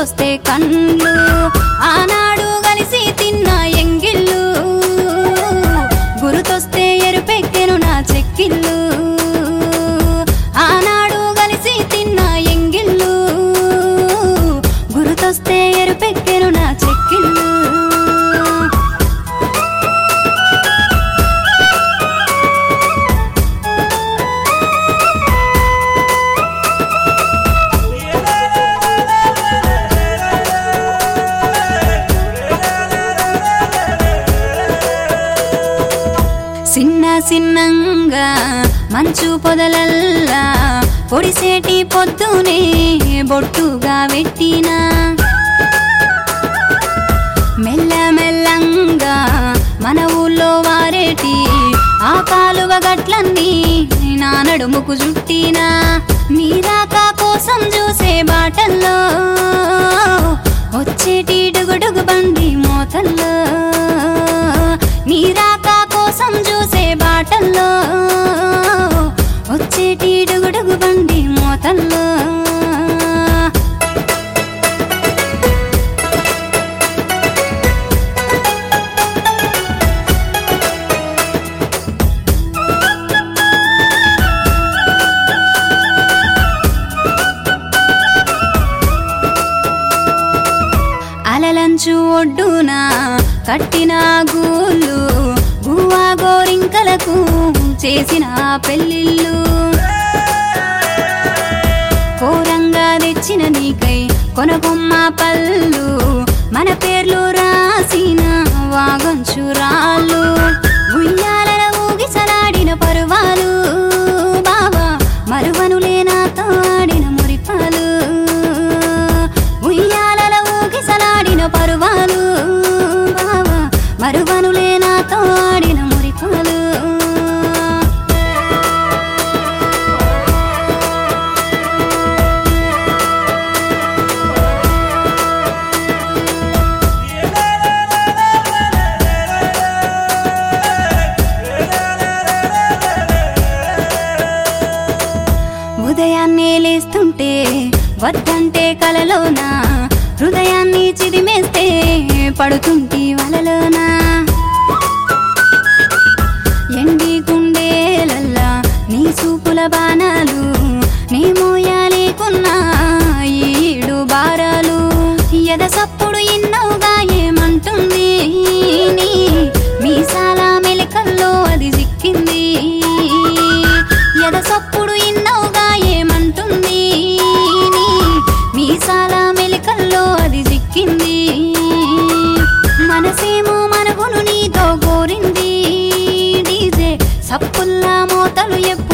గుర్తొస్తే కళ్ళు ఆనాడు కలిసి తిన్న ఎంగిళ్ళు గుర్తొస్తే ఎరుపెక్కెను నా చెక్కిళ్ళు ఆనాడు కలిసి తిన్న ఎంగిళ్ళు గుర్తొస్తే ఎరుపెక్కెను నా చెక్కిళ్ళు చిన్న చిన్నంగా మంచు పొదలల్లా పొడిసేటి పొద్దునే బొట్టుగా పెట్టినా మెల్లమెల్లంగా మన ఊళ్ళో వారేటి ఆ కాలువ గట్లన్నీ నా నడుముకు చుట్టినా నీ రాక కోసం చూసే బాటల్లో వచ్చేటి డుగుడుగు బండి మోతల్లో నీ రాక కోసం చూసే బాటల్లో వచ్చేటి డుగుడుగు బండి మోతల్లో అలలంచు ఒడ్డున కట్టిన గూళ్ళు గువ్వా గోరింకలకు చేసిన పెళ్ళిళ్ళు కోరంగా తెచ్చిన నీకై కొనబొమ్మ పళ్ళు మన పేర్లు రాసిన వాగంచురాళ్ళు ఉయ్యాలల ఊగిసలాడిన పరువాలు బావా మరువనులే నాతో ఆడిన మురిపాలు ఉయ్యాలల ఊగిసలాడిన పరువాలు బావా మరువనులే నాతో ఆడిన మురిపాలు ఉదయాన్నే లేస్తుంటే వద్దంటే కలలోన హృదయాన్ని చిదిమేస్తే పడుతుంటి వలలోనా ఎండి గుండేలల్లా నీ చూపుల బాణాలు నీ మోయాలేకున్నా ఈడు బారాలు ఎద సప్పుడు ఇన్నవుగా ఏమంటుంది నీ మీసాల మెలకల్లో అది చిక్కింది ఎద సప్పుడు ఇన్నవుగా ఏమంటుంది నీ మీసాల మెలకల్లో అది చిక్కింది మనసేమో మనగును నీతో కోరింది డీజే సప్పుల్లా మోతలు ఎప్పుడు